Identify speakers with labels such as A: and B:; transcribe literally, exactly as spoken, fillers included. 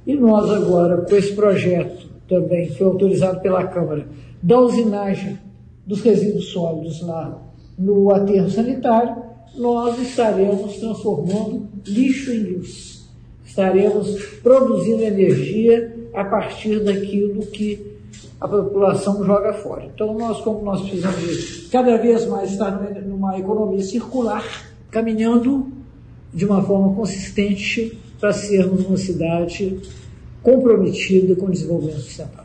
A: E nós agora, com esse projeto também, que foi autorizado pela Câmara, da usinagem dos resíduos sólidos lá no aterro sanitário, nós estaremos transformando lixo em luz. Estaremos produzindo energia a partir daquilo que a população joga fora. Então, nós, como nós precisamos de cada vez mais estar numa economia circular, caminhando de uma forma consistente para sermos uma cidade comprometida com o desenvolvimento sustentável.